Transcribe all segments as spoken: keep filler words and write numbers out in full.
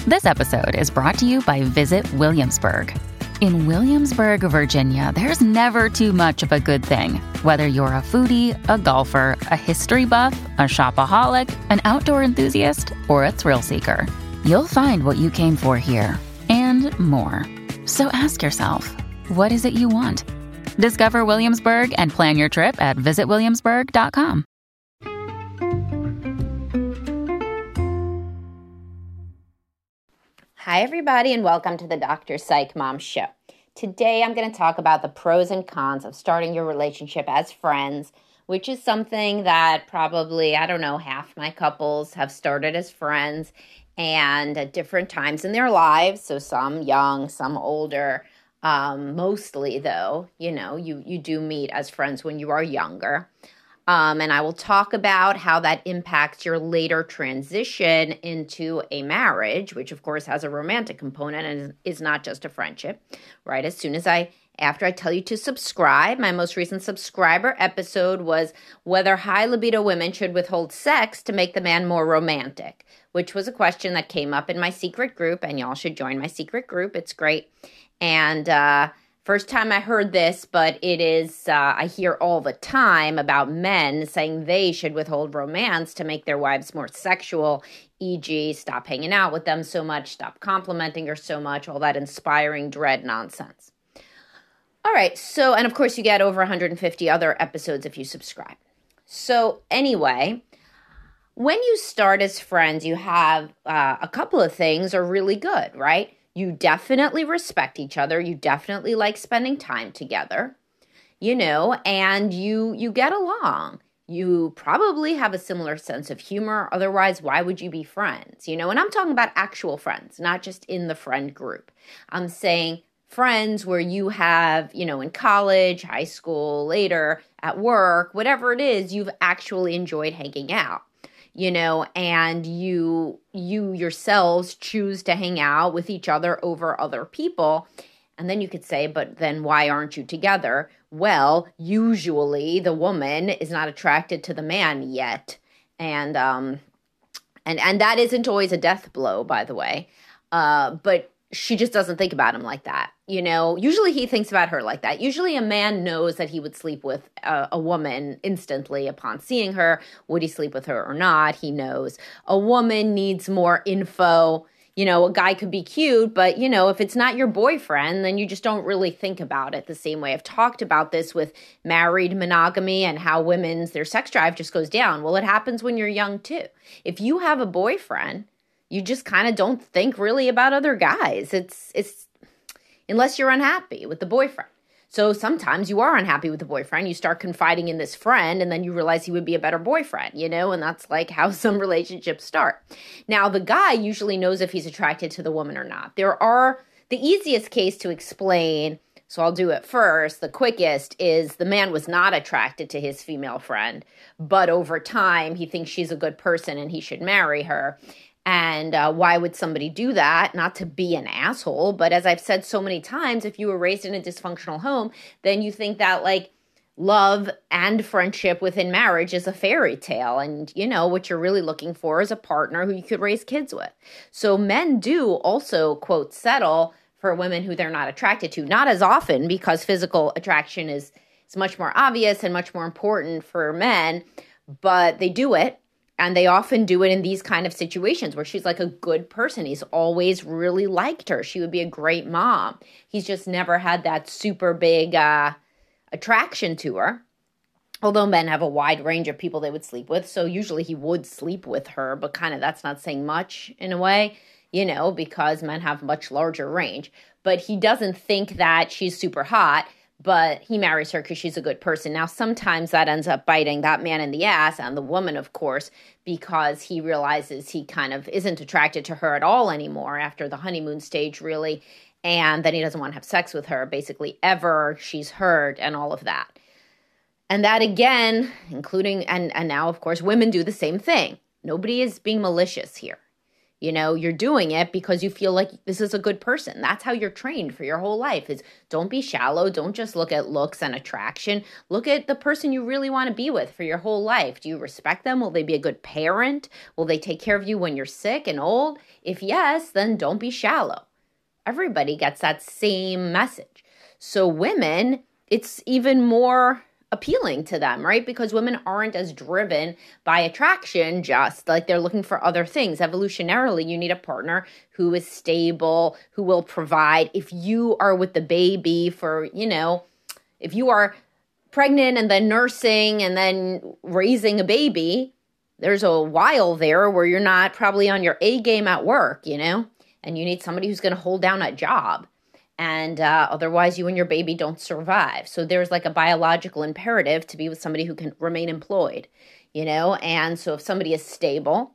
This episode is brought to you by Visit Williamsburg. In Williamsburg, Virginia, there's never too much of a good thing. Whether you're a foodie, a golfer, a history buff, a shopaholic, an outdoor enthusiast, or a thrill seeker, you'll find what you came for here and more. So ask yourself, what is it you want? Discover Williamsburg and plan your trip at visit williamsburg dot com. Hi, everybody, and welcome to the Doctor Psych Mom Show. Today, I'm going to talk about the pros and cons of starting your relationship as friends, which is something that probably, I don't know, half my couples have started as friends and at different times in their lives. So some young, some older. Um, mostly, though, you know, you, you do meet as friends when you are younger. Um, and I will talk about how that impacts your later transition into a marriage, which of course has a romantic component and is not just a friendship, right? As soon as I, after I tell you to subscribe, my most recent subscriber episode was whether high libido women should withhold sex to make the man more romantic, which was a question that came up in my secret group, and y'all should join my secret group. It's great. And, uh, First time I heard this, but it is, uh, I hear all the time about men saying they should withhold romance to make their wives more sexual, for example, stop hanging out with them so much, stop complimenting her so much, all that inspiring dread nonsense. All right, so, and of course you get over one hundred fifty other episodes if you subscribe. So anyway, when you start as friends, you have uh, a couple of things are really good, right? You definitely respect each other. You definitely like spending time together, you know, and you you get along. You probably have a similar sense of humor. Otherwise, why would you be friends? You know, and I'm talking about actual friends, not just in the friend group. I'm saying friends where you have, you know, in college, high school, later, at work, whatever it is, you've actually enjoyed hanging out. You know, and you you yourselves choose to hang out with each other over other people. And then you could say, but then why aren't you together? Well, usually the woman is not attracted to the man yet. And um and and that isn't always a death blow, by the way. Uh, but she just doesn't think about him like that. You know, usually he thinks about her like that. Usually a man knows that he would sleep with a, a woman instantly upon seeing her. Would he sleep with her or not? He knows. A woman needs more info. You know, a guy could be cute, but, you know, if it's not your boyfriend, then you just don't really think about it the same way. I've talked about this with married monogamy and how women's, their sex drive just goes down. Well, it happens when you're young, too. If you have a boyfriend, you just kind of don't think really about other guys. It's, it's, unless you're unhappy with the boyfriend. So sometimes you are unhappy with the boyfriend. You start confiding in this friend, and then you realize he would be a better boyfriend, you know, and that's like how some relationships start. Now, the guy usually knows if he's attracted to the woman or not. There are, the easiest case to explain, so I'll do it first, the quickest, is the man was not attracted to his female friend, but over time he thinks she's a good person and he should marry her. And uh, why would somebody do that? Not to be an asshole, but as I've said so many times, if you were raised in a dysfunctional home, then you think that like love and friendship within marriage is a fairy tale. And, you know, what you're really looking for is a partner who you could raise kids with. So men do also, quote, settle for women who they're not attracted to. Not as often, because physical attraction is, is much more obvious and much more important for men, but they do it. And they often do it in these kind of situations where she's like a good person. He's always really liked her. She would be a great mom. He's just never had that super big uh, attraction to her. Although men have a wide range of people they would sleep with. So usually he would sleep with her, but kind of that's not saying much in a way, you know, because men have much larger range. But he doesn't think that she's super hot. But he marries her because she's a good person. Now, sometimes that ends up biting that man in the ass, and the woman, of course, because he realizes he kind of isn't attracted to her at all anymore after the honeymoon stage, really, and then he doesn't want to have sex with her, basically, ever. She's hurt and all of that. And that, again, including, and, and now, of course, women do the same thing. Nobody is being malicious here. You know, you're doing it because you feel like this is a good person. That's how you're trained for your whole life is don't be shallow. Don't just look at looks and attraction. Look at the person you really want to be with for your whole life. Do you respect them? Will they be a good parent? Will they take care of you when you're sick and old? If yes, then don't be shallow. Everybody gets that same message. So women, it's even more appealing to them, right? Because women aren't as driven by attraction, just like they're looking for other things. Evolutionarily, you need a partner who is stable, who will provide. If you are with the baby for, you know, if you are pregnant and then nursing and then raising a baby, there's a while there where you're not probably on your A game at work, you know, and you need somebody who's going to hold down that job. And uh, otherwise, you and your baby don't survive. So there's like a biological imperative to be with somebody who can remain employed, you know? And so if somebody is stable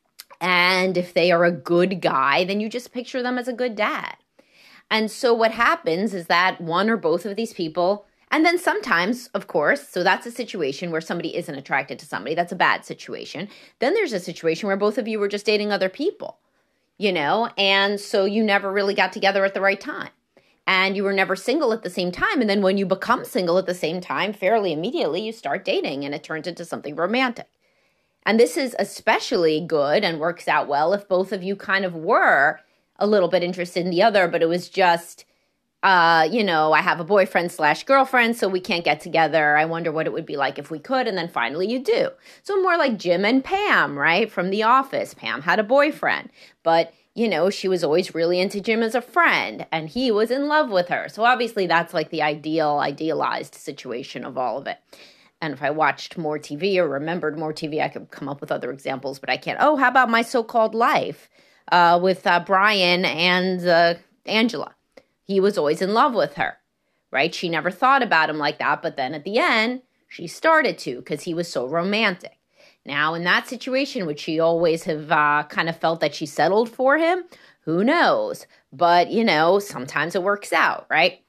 and if they are a good guy, then you just picture them as a good dad. And so what happens is that one or both of these people, and then sometimes, of course, so that's a situation where somebody isn't attracted to somebody. That's a bad situation. Then there's a situation where both of you were just dating other people, you know? And so you never really got together at the right time. And you were never single at the same time. And then when you become single at the same time, fairly immediately, you start dating and it turns into something romantic. And this is especially good and works out well if both of you kind of were a little bit interested in the other, but it was just, uh, you know, I have a boyfriend slash girlfriend, so we can't get together. I wonder what it would be like if we could. And then finally you do. So more like Jim and Pam, right? From The Office. Pam had a boyfriend, but you know, she was always really into Jim as a friend and he was in love with her. So obviously that's like the ideal, idealized situation of all of it. And if I watched more T V or remembered more T V, I could come up with other examples, but I can't. Oh, how about My So-Called Life uh, with uh, Brian and uh, Angela? He was always in love with her, right? She never thought about him like that. But then at the end, she started to because he was so romantic. Now, in that situation, would she always have uh, kind of felt that she settled for him? Who knows? But, you know, sometimes it works out, right?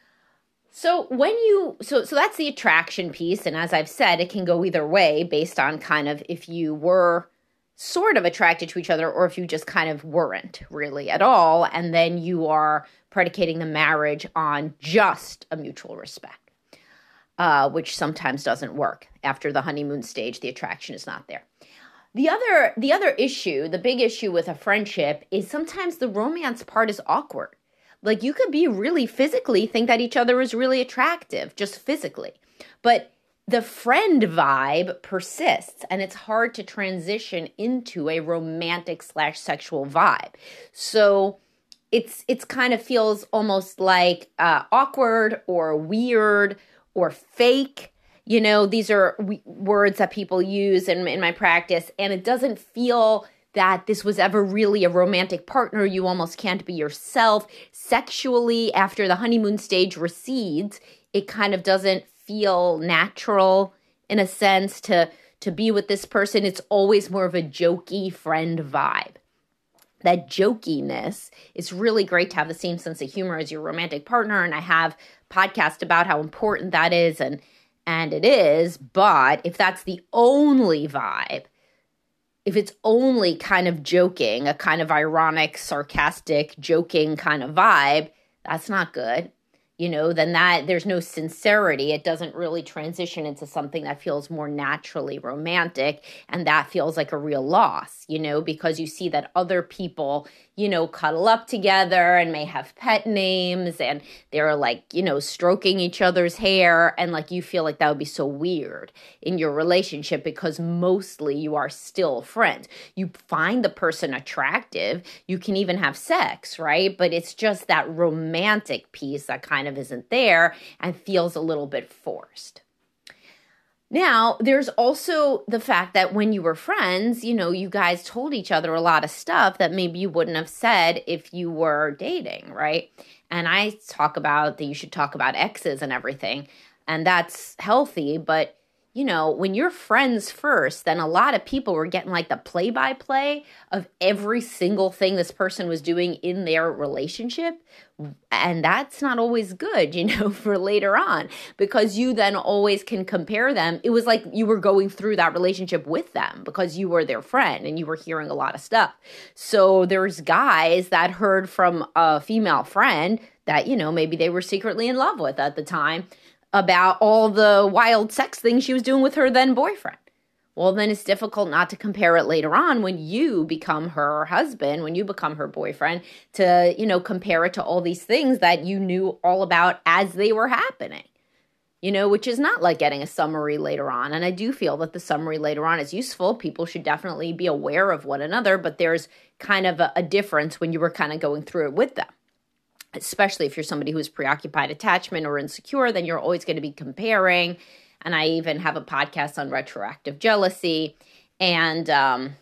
So when you, so so that's the attraction piece. And as I've said, it can go either way based on kind of if you were sort of attracted to each other or if you just kind of weren't really at all. And then you are predicating the marriage on just a mutual respect. Uh, which sometimes doesn't work. After the honeymoon stage, the attraction is not there. The other, the other issue, the big issue with a friendship is sometimes the romance part is awkward. Like you could be really physically think that each other is really attractive, just physically. But the friend vibe persists and it's hard to transition into a romantic slash sexual vibe. So it's, it's kind of feels almost like uh, awkward or weird or fake. You know, these are w- words that people use in, in my practice, and it doesn't feel that this was ever really a romantic partner. You almost can't be yourself. Sexually, after the honeymoon stage recedes, it kind of doesn't feel natural in a sense to, to be with this person. It's always more of a jokey friend vibe. That jokiness is really great to have the same sense of humor as your romantic partner, and I have podcast about how important that is, and and it is, but if that's the only vibe, if it's only kind of joking, a kind of ironic, sarcastic, joking kind of vibe, that's not good. You know, then that there's no sincerity. It doesn't really transition into something that feels more naturally romantic. And that feels like a real loss, you know, because you see that other people, you know, cuddle up together and may have pet names and they're like, you know, stroking each other's hair. And like, you feel like that would be so weird in your relationship because mostly you are still friends. You find the person attractive. You can even have sex, right? But it's just that romantic piece that kind of isn't there and feels a little bit forced. Now, there's also the fact that when you were friends, you know, you guys told each other a lot of stuff that maybe you wouldn't have said if you were dating, right? And I talk about that you should talk about exes and everything, and that's healthy, but you know, when you're friends first, then a lot of people were getting like the play-by-play of every single thing this person was doing in their relationship. And that's not always good, you know, for later on, because you then always can compare them. It was like you were going through that relationship with them because you were their friend and you were hearing a lot of stuff. So there's guys that heard from a female friend that, you know, maybe they were secretly in love with at the time, about all the wild sex things she was doing with her then boyfriend. Well, then it's difficult not to compare it later on when you become her husband, when you become her boyfriend, to, you know, compare it to all these things that you knew all about as they were happening, you know, which is not like getting a summary later on. And I do feel that the summary later on is useful. People should definitely be aware of one another, but there's kind of a, a difference when you were kind of going through it with them. Especially if you're somebody who's preoccupied attachment or insecure, then you're always going to be comparing. And I even have a podcast on retroactive jealousy. And um,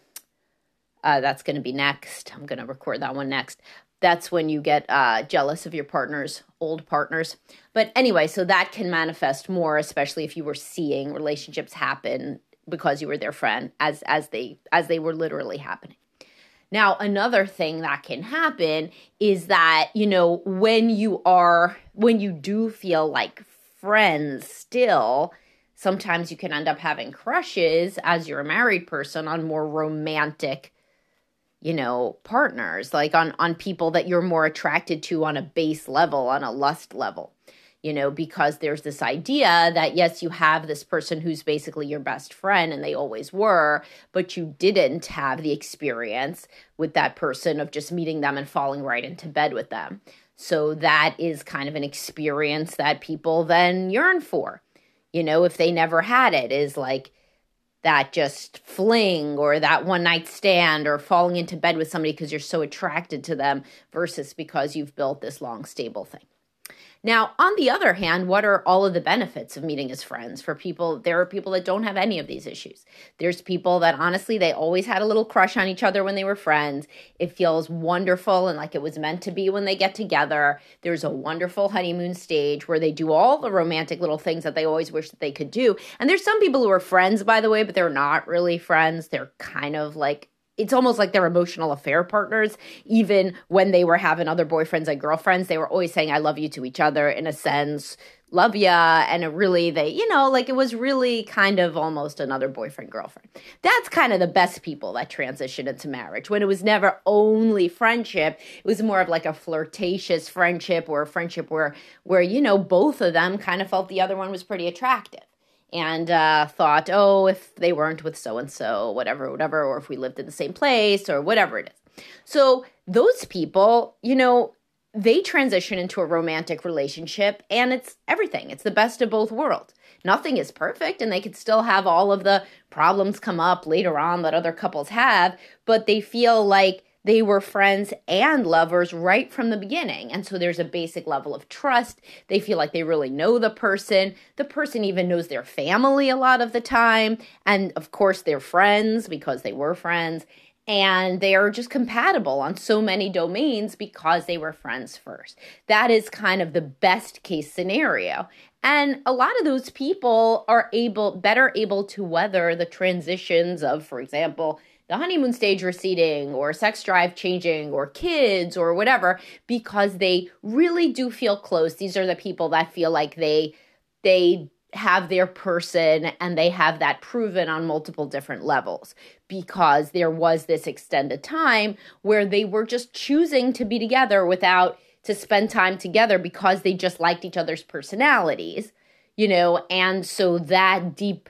uh, that's going to be next. I'm going to record that one next. That's when you get uh, jealous of your partners, old partners. But anyway, so that can manifest more, especially if you were seeing relationships happen because you were their friend as as they as they were literally happening. Now, another thing that can happen is that, you know, when you are, when you do feel like friends still, sometimes you can end up having crushes as you're a married person on more romantic, you know, partners, like on, on people that you're more attracted to on a base level, on a lust level. You know, because there's this idea that, yes, you have this person who's basically your best friend, and they always were, but you didn't have the experience with that person of just meeting them and falling right into bed with them. So that is kind of an experience that people then yearn for. You know, if they never had it, is like that just fling or that one night stand or falling into bed with somebody because you're so attracted to them versus because you've built this long, stable thing. Now, on the other hand, what are all of the benefits of meeting as friends for people? There are people that don't have any of these issues. There's people that honestly, they always had a little crush on each other when they were friends. It feels wonderful and like it was meant to be when they get together. There's a wonderful honeymoon stage where they do all the romantic little things that they always wish that they could do. And there's some people who are friends, by the way, but they're not really friends. They're kind of like, it's almost like they're emotional affair partners. Even when they were having other boyfriends and girlfriends, they were always saying, I love you to each other in a sense, love ya. And it really, they, you know, like it was really kind of almost another boyfriend, girlfriend. That's kind of the best people that transition into marriage, when it was never only friendship. It was more of like a flirtatious friendship or a friendship where, where, you know, both of them kind of felt the other one was pretty attractive. And uh, thought, oh, if they weren't with so-and-so, whatever, whatever, or if we lived in the same place or whatever it is. So those people, you know, they transition into a romantic relationship and it's everything. It's the best of both worlds. Nothing is perfect and they could still have all of the problems come up later on that other couples have, but they feel like they were friends and lovers right from the beginning. And so there's a basic level of trust. They feel like they really know the person. The person even knows their family a lot of the time. And of course, they're friends because they were friends. And they are just compatible on so many domains because they were friends first. That is kind of the best case scenario. And a lot of those people are able, better able to weather the transitions of, for example, the honeymoon stage receding or sex drive changing or kids or whatever, because they really do feel close. These are the people that feel like they they have their person and they have that proven on multiple different levels because there was this extended time where they were just choosing to be together without to spend time together because they just liked each other's personalities, you know, and so that deep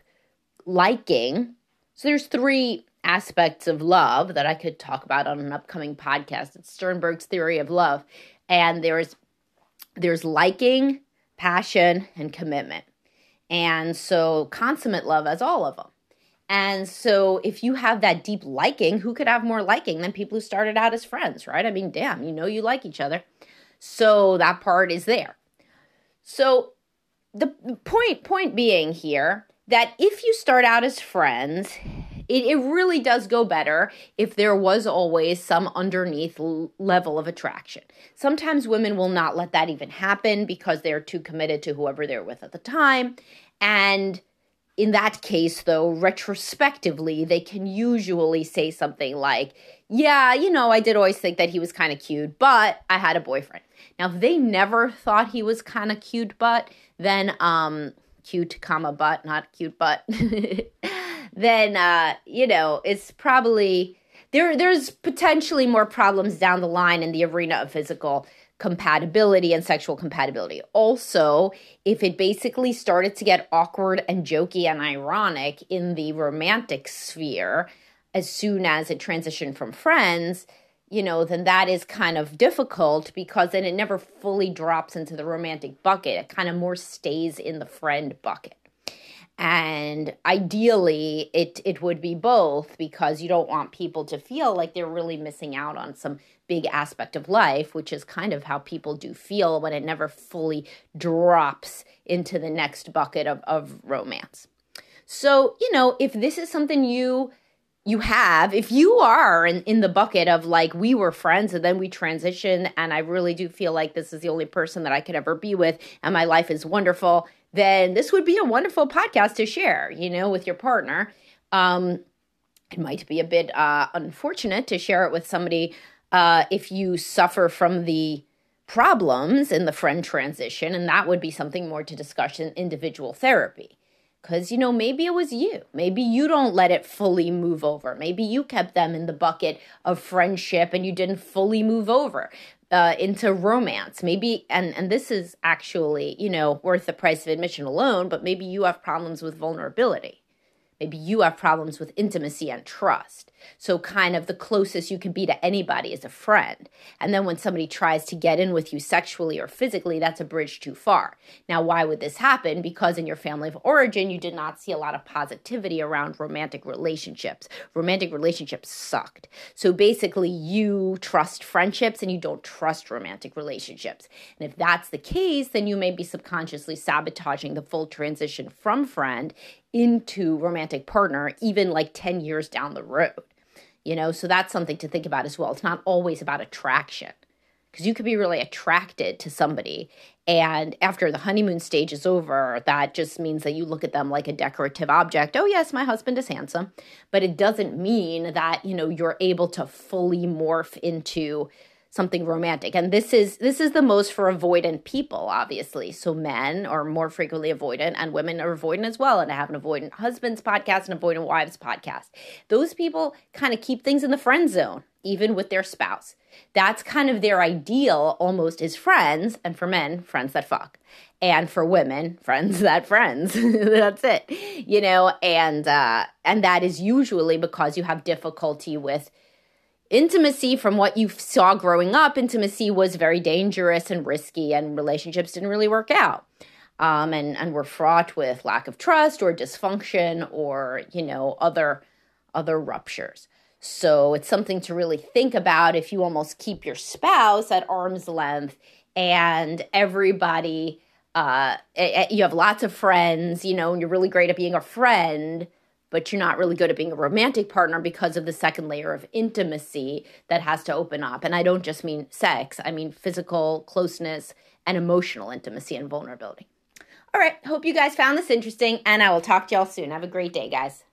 liking. So there's three aspects of love that I could talk about on an upcoming podcast. It's Sternberg's theory of love. And there's there's liking, passion, and commitment. And so consummate love has all of them. And so if you have that deep liking, who could have more liking than people who started out as friends, right? I mean, damn, you know you like each other. So that part is there. So the point point being here that if you start out as friends, It, it really does go better if there was always some underneath l- level of attraction. Sometimes women will not let that even happen because they're too committed to whoever they're with at the time. And in that case, though, retrospectively, they can usually say something like, yeah, you know, I did always think that he was kind of cute, but I had a boyfriend. Now, if they never thought he was kind of cute, but then, um, cute, comma, but, not cute, but, then, uh, you know, it's probably, there. there's potentially more problems down the line in the arena of physical compatibility and sexual compatibility. Also, if it basically started to get awkward and jokey and ironic in the romantic sphere as soon as it transitioned from friends, you know, then that is kind of difficult because then it never fully drops into the romantic bucket. It kind of more stays in the friend bucket. And ideally, it it would be both, because you don't want people to feel like they're really missing out on some big aspect of life, which is kind of how people do feel when it never fully drops into the next bucket of, of romance. So, you know, if this is something you you have, if you are in, in the bucket of like, we were friends and then we transitioned and I really do feel like this is the only person that I could ever be with and my life is wonderful, then this would be a wonderful podcast to share, you know, with your partner. Um, it might be a bit uh, unfortunate to share it with somebody uh, if you suffer from the problems in the friend transition, and that would be something more to discuss in individual therapy. Because, you know, maybe it was you. Maybe you don't let it fully move over. Maybe you kept them in the bucket of friendship and you didn't fully move over uh, into romance. Maybe, and, and this is actually, you know, worth the price of admission alone, but maybe you have problems with vulnerability. Maybe you have problems with intimacy and trust. So kind of the closest you can be to anybody is a friend. And then when somebody tries to get in with you sexually or physically, that's a bridge too far. Now, why would this happen? Because in your family of origin, you did not see a lot of positivity around romantic relationships. Romantic relationships sucked. So basically, you trust friendships and you don't trust romantic relationships. And if that's the case, then you may be subconsciously sabotaging the full transition from friend into romantic partner, even like ten years down the road. You know, so that's something to think about as well. It's not always about attraction, because you could be really attracted to somebody, and after the honeymoon stage is over, that just means that you look at them like a decorative object. Oh yes, my husband is handsome, but it doesn't mean that, you know, you're able to fully morph into something romantic. And this is this is the most for avoidant people, obviously. So men are more frequently avoidant and women are avoidant as well. And I have an avoidant husbands podcast and avoidant wives podcast. Those people kind of keep things in the friend zone, even with their spouse. That's kind of their ideal almost, is friends. And for men, friends that fuck. And for women, friends that friends. That's it. You know, and uh, and that is usually because you have difficulty with intimacy. From what you saw growing up, intimacy was very dangerous and risky, and relationships didn't really work out. Um, and, and were fraught with lack of trust or dysfunction or, you know, other, other ruptures. So it's something to really think about if you almost keep your spouse at arm's length and everybody, uh, you have lots of friends, you know, and you're really great at being a friend, but you're not really good at being a romantic partner because of the second layer of intimacy that has to open up. And I don't just mean sex. I mean physical closeness and emotional intimacy and vulnerability. All right. Hope you guys found this interesting, and I will talk to y'all soon. Have a great day, guys.